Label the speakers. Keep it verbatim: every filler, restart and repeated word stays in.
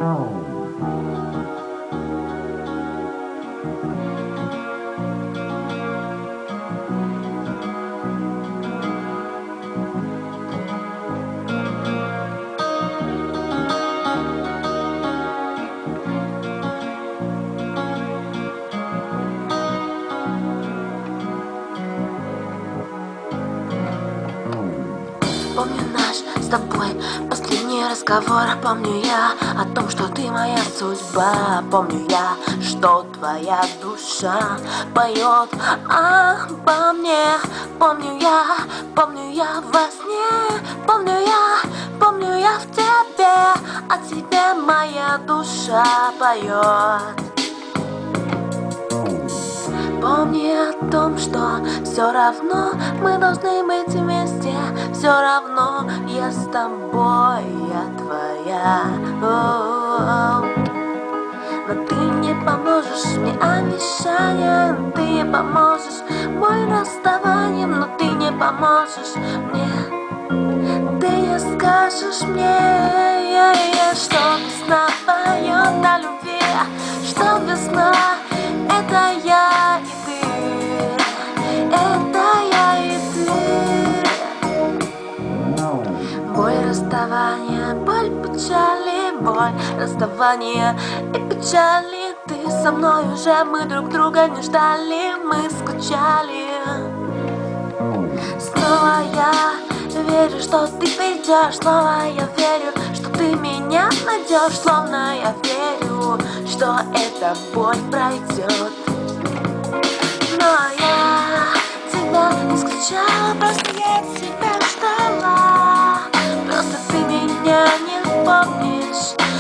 Speaker 1: Помню наш с тобой последний разговор. Помню я о том, что ты моя судьба. Помню я, что твоя душа поет обо мне. Помню я, помню я во сне. Помню я, помню я в тебе. О тебе моя душа поет. Помни о том, что все равно мы должны быть вместе. Все равно я с тобой, я твоя. О-о-о. Но ты не поможешь мне обещанием, ты не поможешь мой расставанием, но ты не поможешь мне. Ты не скажешь мне, что весна поет о любви, что весна — это я и ты, это я и ты. Боль расставания, боль печали, боль расставания и печали. Ты со мной уже, мы друг друга не ждали, мы скучали. Снова я верю, что ты придешь, снова я верю, что ты меня найдешь, словно я верю, что эта боль пройдет. Но я тебя не скучала, просто я тебя ждала. Просто ты меня не помнишь,